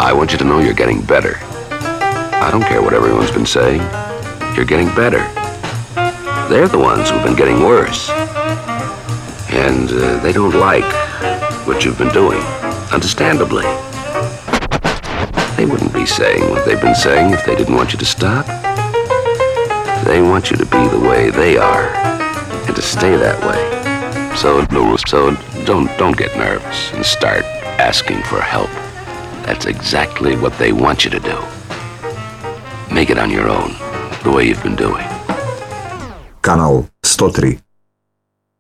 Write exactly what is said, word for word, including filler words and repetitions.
I want you to know you're getting better. I don't care what everyone's been saying. You're getting better. They're the ones who've been getting worse. And uh, they don't like what you've been doing, understandably. They wouldn't be saying what they've been saying if they didn't want you to stop. They want you to be the way they are and to stay that way. So, so don't, don't get nervous and start asking for help. That's exactly what they want you to do. Make it on your own, the way you've been doing. Kanál sto tri.